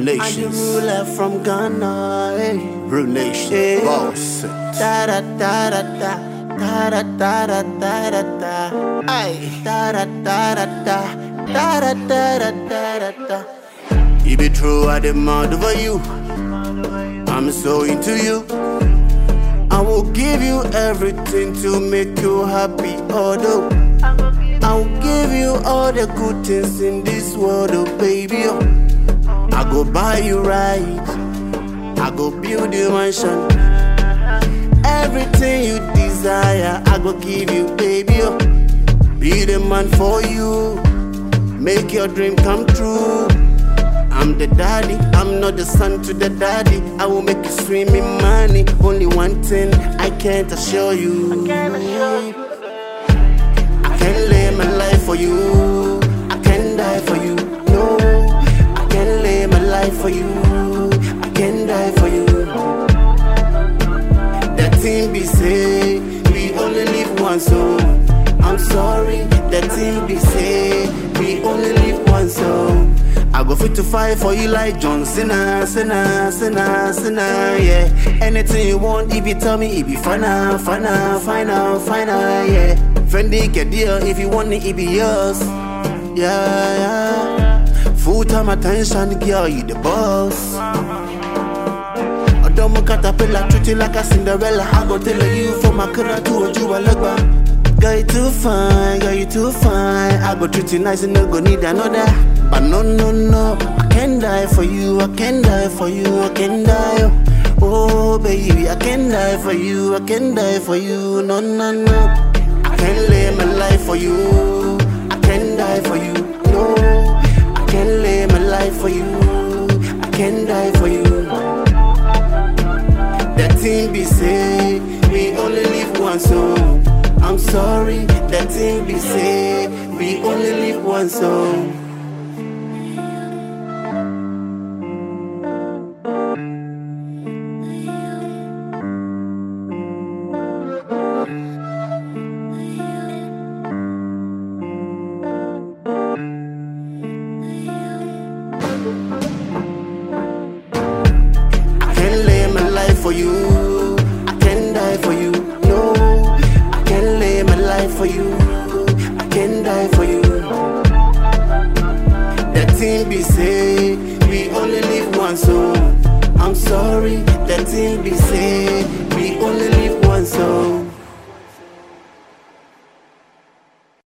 Nations. I'm the ruler from Ghana. Hey. Real Nation. Hey. Boss. Da da da da da. Da da da da da da da. Aye. Da da da da da. Da da da da da da da. It be true, I demand over you. I'm so into you. I will give you everything to make you happy, although I will give you all the good things in this world, oh baby. Oh. I go buy you right, I go build you mansion. Everything you desire, I go give you, baby. Oh. Be the man for you, make your dream come true. I'm the daddy, I'm not the son to the daddy. I will make you swim in money. Only one thing I can't assure you. I can't lay my life for you. I can't die for you. No, I can't lay my life for you. I can't die for you. That thing be say we only live once, so I'm sorry. That thing be say we only live once, so I go fit to fight for you like John Cena, yeah. Anything you want, if you tell me, it be final, yeah. Fendi get deal, if you want it, it be yours, yeah. Full time attention, girl, you the boss. Odomo caterpillar, treat you like a Cinderella. I go tell you from my career to a Jubalagba. Girl, you too fine, girl, you too fine. I go treat you nice and no go need another. But no, I can't die for you, I can't die for you, I can't die. Oh baby, I can't die for you, I can't die for you, no. I can't lay my life for you, I can't die for you, no. I can't lay my life for you, I can't die for you. That thing be say, we only live once, so I'm sorry. That thing be say, we only live once, so I can't lay my life for you, I can't die for you, no. I can't lay my life for you, I can't die for you. That thing be say, we only live once, so I'm sorry. That thing be say, we only live once, so